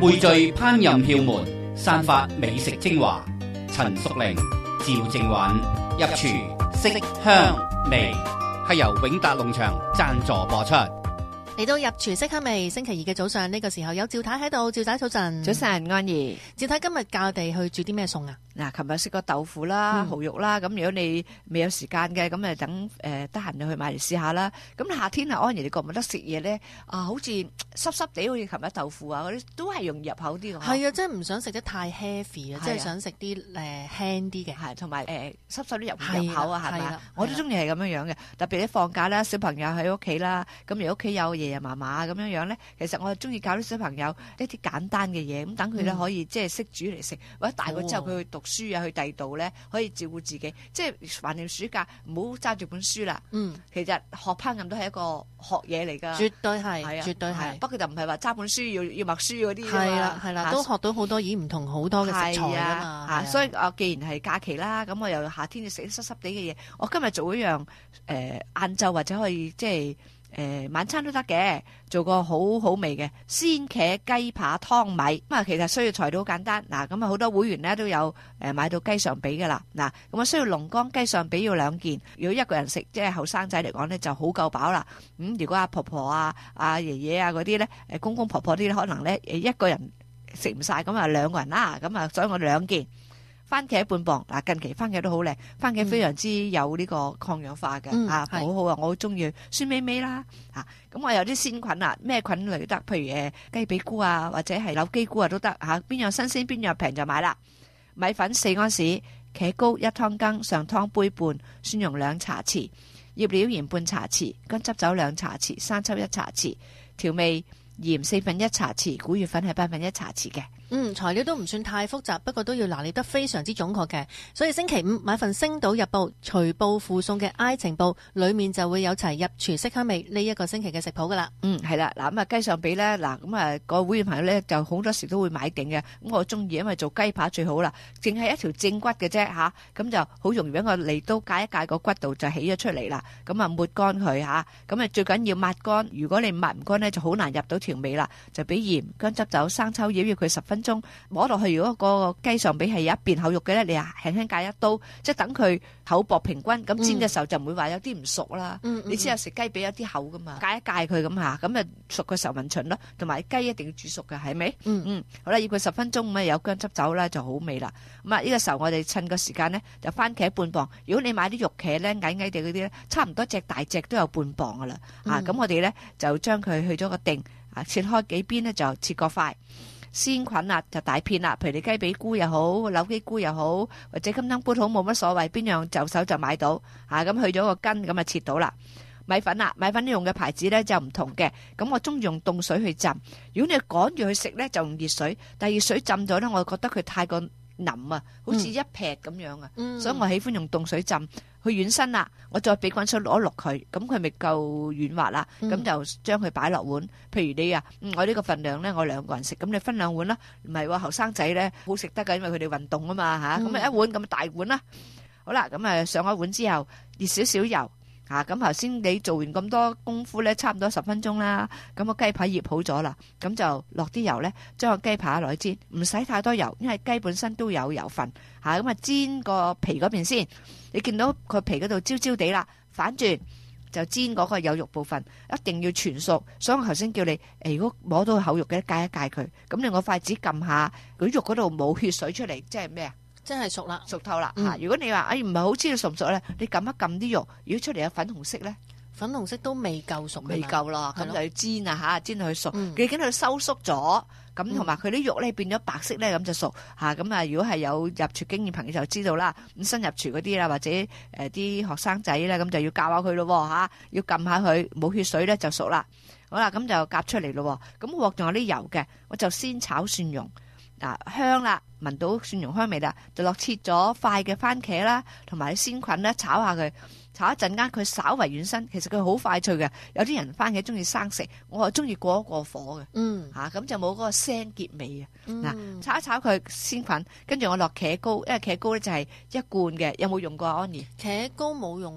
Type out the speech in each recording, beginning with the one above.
匯聚烹飪竅門，散發美食精華。陳淑玲、趙正允入廚色香味，係由永達農場贊助播出。 嚟到入廚色香味，星期二嘅早上呢個時候有趙太喺度，趙太早晨。 早晨，安怡。 趙太今日教我哋去煮啲咩餸啊？ 嗱，琴日食過豆腐啦、蠔肉啦，咁如果你未有時間嘅，咁啊等得閒就去買嚟試下啦。咁夏天啊，安怡你覺唔覺得食嘢咧好似濕濕地，好似琴日豆腐啊嗰啲都係容易入口啲嘅。 係啊，即係唔想食得太 heavy 啊，即係想食啲輕啲嘅， 係同埋濕濕啲入口啊，係咪？我都中意係咁樣樣嘅。特別你放假啦，小朋友喺屋企啦，咁如果屋企有爺爺嫲嫲咁樣樣咧，其實我中意教啲小朋友一啲簡單嘅嘢，咁等佢咧可以即係識煮嚟食，或者大個之後佢去讀書啊，去第二度咧可以照顧自己，即係橫掂暑假唔好揸住本書啦。其實學烹飪都係一個學嘢嚟㗎， 絕對係，絕對係。 不過就唔係話揸本書要默書嗰啲。 係啦，都學到好多唔同好多嘅食材啊嘛。 所以我既然係假期啦，咁我又夏天要食啲濕濕地嘅嘢，我今日做一樣晏晝或者可以即係。晚餐都得嘅，做個好好味嘅鮮茄雞扒湯米。咁啊，其實需要材料好簡單。嗱，咁啊好多會員咧都有買到雞上髀噶啦。嗱，咁啊需要龍江雞上髀要2件。如果一個人食，即係後生仔嚟講咧就好夠飽啦。如果阿婆婆啊、阿爺爺啊嗰啲咧，公公婆婆啲咧，可能咧一個人食唔晒，咁啊2個人啦。咁啊，所以我哋2件。番茄半磅，嗱近期番茄都好靚，番茄非常之有呢個抗氧化嘅，好好啊！我好中意酸味味啦，咁我有啲鮮菌啊，咩菌類都得，譬如雞髀菇啊，或者係柳基菇啊都得嚇，邊樣新鮮邊樣平就買啦。米粉4安士，茄膏1湯羹，上湯杯半，蒜蓉2茶匙，醃料鹽半茶匙，薑汁酒2茶匙，生抽1茶匙，調味鹽1/4茶匙，古月粉係1/8茶匙嘅。 材料都唔算太複雜，不過都要拿捏得非常之準確嘅。所以星期5買份《星島日報》隨報附送嘅 I 情報，裡面就會有齊入廚色香味呢一個星期嘅食譜噶啦。 係啦，嗱咁啊雞上髀咧，嗱咁啊個會員朋友咧就好多時都會買定嘅。咁我中意，因為做雞扒最好啦，淨係一條正骨嘅啫嚇，咁就好容易俾我嚟刀界一界個骨度就起咗出嚟啦。咁啊抹乾佢嚇，咁啊最緊要抹乾。如果你抹唔乾咧，就好難入到調味啦。就俾鹽、薑汁酒、生抽醃佢10分鐘。摸落去，如果個雞上髀係有一邊厚肉嘅咧，你啊輕輕界一刀，即係等佢厚薄平均。咁煎嘅時候就唔會話有啲唔熟啦。你知有食雞髀有啲厚噶嘛，界一界佢咁嚇，咁啊熟嘅時候勻循咯。同埋雞一定要煮熟嘅，係咪？好啦，醃佢10分鐘咁啊，有薑汁酒啦就好味啦。咁啊呢個時候我哋趁個時間咧，就番茄半磅。如果你買啲肉茄咧，矮矮地嗰啲咧，差唔多隻大隻都有半磅噶啦。咁我哋咧就將佢去咗個定，切開幾邊咧就切個塊。鮮菌啊就大片啦，譬如你雞髀菇又好，柳基菇又好，或者金燈菇好，冇乜所謂，邊樣就手就買到咁去咗個根咁啊切到啦。米粉啦，米粉用嘅牌子咧就唔同嘅，咁我中意用凍水去浸。如果你趕住去食咧，就用熱水，但係熱水浸咗咧，我覺得佢太過腍啊，好似一劈咁樣啊，所以我喜歡用凍水浸。佢軟身啦，我再俾滾水攞落佢，咁佢咪夠軟滑啦，咁就將佢擺落碗。譬如你我呢個份量咧，我2個人食，咁你分2碗啦。唔係話後生仔咧好食得㗎，因為佢哋運動啊嘛嚇，咁一碗咁大碗啦。好啦，咁啊上咗碗之後，熱少少油。咁頭先你做完咁多功夫咧，差唔多10分鐘啦。咁個雞排醃好咗啦，咁就落啲油咧，將個雞排落去煎，唔使太多油，因為雞本身都有油份。咁啊煎個皮嗰邊先，你見到佢皮嗰度焦焦地啦，反轉就煎嗰個有肉部分，一定要全熟。所以我頭先叫你，如果摸到厚肉嘅，界一界佢，咁你用個筷子撳下，佢肉嗰度冇血水出嚟，即係咩啊？ 真係熟啦， 熟透啦。如果你話唔係好知道熟唔熟咧，你撳一撳啲肉，如果出嚟有粉紅色咧， 粉紅色都未夠熟， 未夠咯，咁就要煎啊嚇，煎到佢熟。你見到佢收縮咗，咁同埋佢啲肉咧變咗白色咧，咁就熟嚇。咁啊，如果係有入廚經驗朋友就知道啦。咁新入廚嗰啲啦，或者啲學生仔咧，咁就要教下佢咯嚇，要撳下佢，冇血水咧就熟啦。好啦，咁就夾出嚟咯。咁鑊仲有啲油嘅，我就先炒蒜蓉。香啦，聞到蒜蓉香味啦，就落切咗塊嘅番茄啦，同埋啲鮮菌咧炒下佢，炒一陣間佢稍為軟身，其實佢好快脆嘅。有啲人番茄中意生食，我係中意過一過火嘅，咁就冇嗰個腥澀味啊。炒一炒佢鮮菌，跟住我落茄膏，因為茄膏咧就係1罐嘅，有冇用過安妮？ 茄膏冇用過。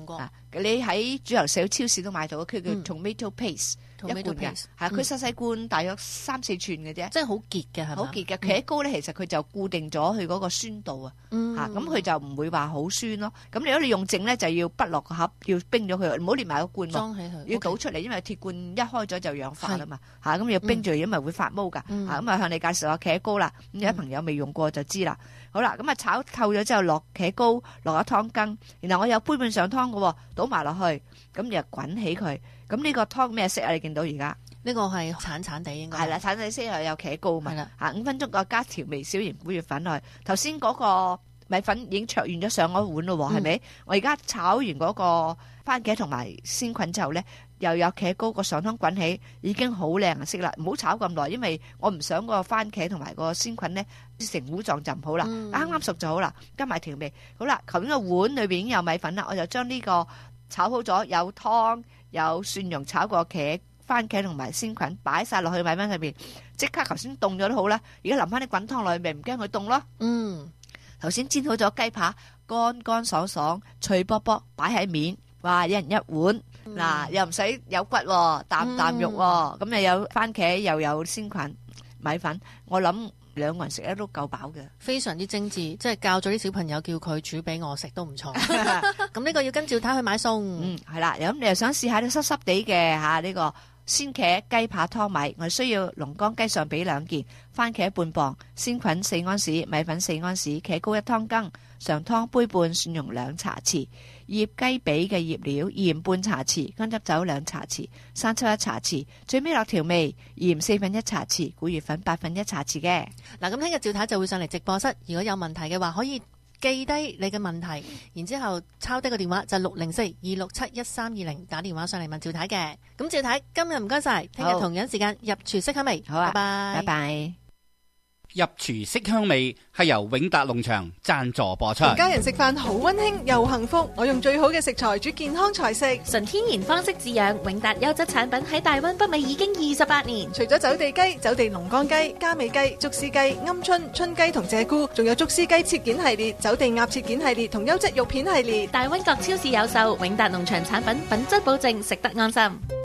你喺主流社會超市都買到，佢叫 tomato paste。一 tomato 罐嘅， paste 係佢細細罐，大約3-4寸嘅啫， 即係好結嘅係嘛？ 好結嘅。茄膏咧，其實佢就固定咗佢嗰個酸度啊，咁佢就唔會話好酸咯。咁如果你用剩咧，就要滗落個盒，要冰咗佢，唔好連埋個罐喎， 裝起佢， 要倒出嚟，因為鐵罐一開咗就氧化啦嘛，咁要冰住，因為會發毛㗎。咁啊向你介紹下茄膏啦，咁有啲朋友未用過就知啦。好啦，咁啊炒透咗之後落茄膏，落咗湯羹，然後我有杯半上湯嘅喎，倒埋落去，咁就滾起佢。咁呢個湯咩色啊？你見到而家？ 呢個係橙橙地應該係啦，橙色色又有茄膏嘛。 係啦 5分鐘個加調味小鹽古月粉落去。頭先嗰個米粉已經焯完咗上嗰碗咯喎，係咪？我而家炒完嗰個番茄同埋鮮菌之後咧，又有茄膏個上湯滾起，已經好靚嘅色啦。唔好炒咁耐，因為我唔想個番茄同埋個鮮菌咧成糊狀就唔好啦。啱啱熟就好啦，加埋調味。好啦，頭先個碗裏邊已經有米粉啦，我就將呢個炒好咗有湯有蒜蓉炒過番茄同埋鮮菌擺晒落去米粉入邊，即刻頭先凍咗都好啦，而家淋翻啲滾湯落去，咪唔驚佢凍咯。頭先煎好咗雞扒，乾乾爽爽脆卜卜，擺喺面，哇！一人一碗，嗱又唔使有骨喎，啖啖肉喎，咁又有番茄又有鮮菌米粉，我諗2個人食咧都夠飽嘅， 非常之精緻，即係教咗啲小朋友叫佢煮俾我食都唔錯。咁呢個要跟趙太去買餸。 係啦，咁你又想試下啲濕濕地嘅嚇呢個鮮茄雞扒湯米，我需要龍江雞上髀2件，番茄半磅，鮮菌4安士，米粉4安士，茄膏1湯羹，上湯杯半，蒜蓉2茶匙，醃雞髀嘅醃料鹽半茶匙，薑汁酒2茶匙，生抽1茶匙，最尾落調味鹽1/4茶匙，古月粉1/8茶匙嘅。 嗱，咁聽日趙太就會上嚟直播室，如果有問題嘅話，可以記低你嘅問題，然之後抄低個電話就604-267-1320，打電話上嚟問趙太嘅。咁趙太今日唔該晒，聽日同樣時間入廚識香味。 好啊， 拜拜。 拜拜。 入廚識香味係由永達農場贊助播出。 同家人食飯好溫馨又幸福，我用最好嘅食材煮健康菜式， 純天然方式飼養，永達優質產品喺大灣北美已經28年。 除咗走地雞、走地龍江雞、加美雞、竹絲雞、鵪鶉、春雞同鷓鴣，仲有竹絲雞切件系列、走地鴨切件系列同優質肉片系列。 大灣角超市有售，永達農場產品品質保證，食得安心。